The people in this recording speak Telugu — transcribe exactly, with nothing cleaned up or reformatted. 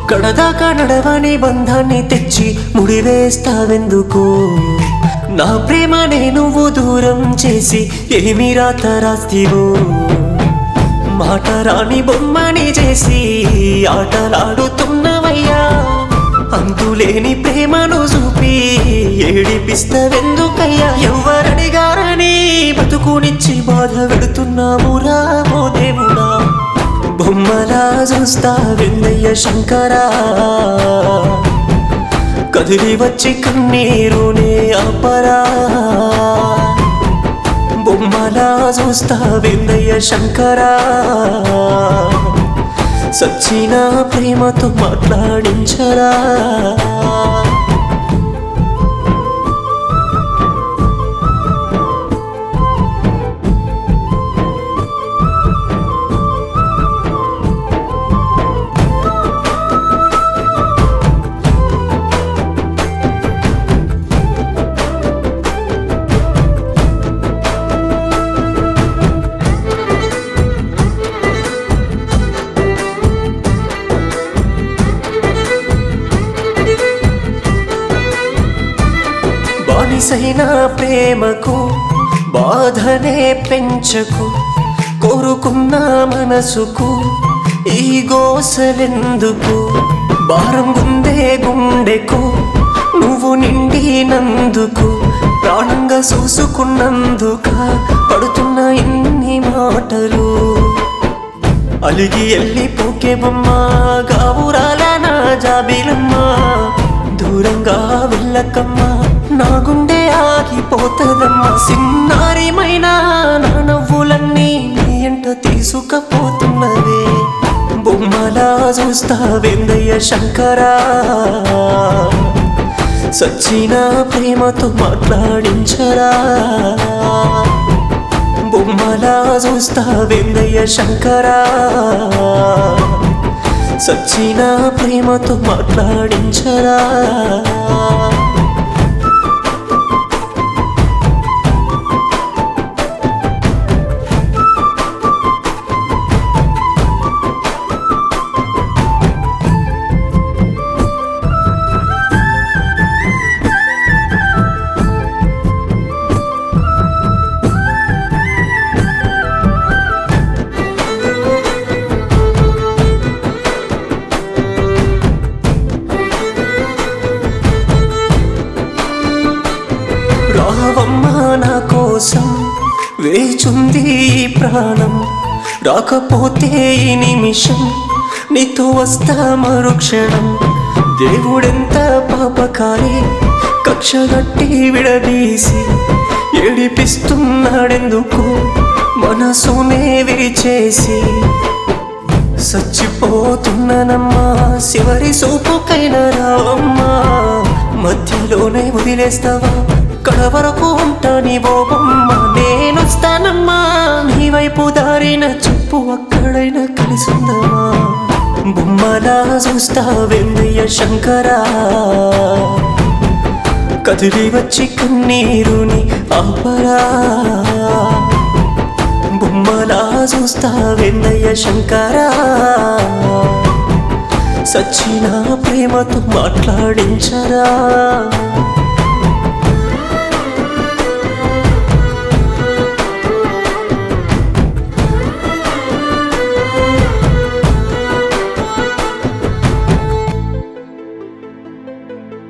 కడదాకా నడవని బంధాన్ని తెచ్చి ముడివేస్తావెందుకు? నా ప్రేమనే నువ్వు దూరం చేసి ఏమి రాత రాస్తివో? మాట రాని బొమ్మని చేసి ఆటలాడుతున్నవయ్యా. అంతులేని ప్రేమను చూపి ఏడిపిస్తవెందుకయ్యా? ఎవరడిగారని బతుకునిచ్చి బాధ పెడుతున్నావురా ఓ దేవుడా. బొమ్మలా చూస్తావెందయ్య శంకరా, కదిలి వచ్చి కన్నీరునే ఆపరా. బొమ్మలా చూస్తావెందయ్య శంకరా, సచ్చిన ప్రేమతో మాట్లాడించరా. బానిసైన ప్రేమకు బాధనే పెంచకు, కోరుకున్న మనసుకు ఈ గోసలెందుకు? భారం గుందే గుండెకు నువ్వు నిండినందుకు, ప్రాణంగా చూసుకున్నందుక పడుతున్న ఇన్ని మాటలు. అలిగి ఎల్లిపోకే బొమ్మ, గావురాల నా జాబిలమ్మ. దూరంగా వెళ్ళకమ్మా, నా గుండె ఆగిపోతదమ్మా. సిన్నారిమైనా నా నవ్వులన్నీ నీ ఎంట తీసుకపోతున్నవే. బొమ్మలా చూస్తావెందయ్య శంకరా, సచ్చిన ప్రేమతో మాట్లాడించరా. బొమ్మలా చూస్తావెందయ్య శంకరా, సచ్చిన ప్రేమతో మాట్లాడించరా. రావమ్మా నా కోసం వేచుంది ఈ ప్రాణం, రాకపోతే ఈ నిమిషం నీతో వస్తా మరుక్షణం. దేవుడెంత పాపకారి, కక్షగట్టి విడదీసి ఏడిపిస్తున్నాడెందుకు మనసునే విరిచేసి. సచ్చిపోతున్నానమ్మా, చివరి సూపుకైనా రావమ్మా. మధ్యలోనే వదిలేస్తావా, కడ వరకు ఉంటా నీ ఓ బొమ్మ. నేనొస్తానమ్మా నీ వైపు దారిన, చెప్పు అక్కడైనా కలిసిందమ్మా. బొమ్మలా చూస్తావెందయ్య శంకరా, కదిలి వచ్చి కన్నీరుని ఆపరా. బొమ్మలా చూస్తావెందయ్య శంకరా, సచ్చిన ప్రేమతో మాట్లాడించరా.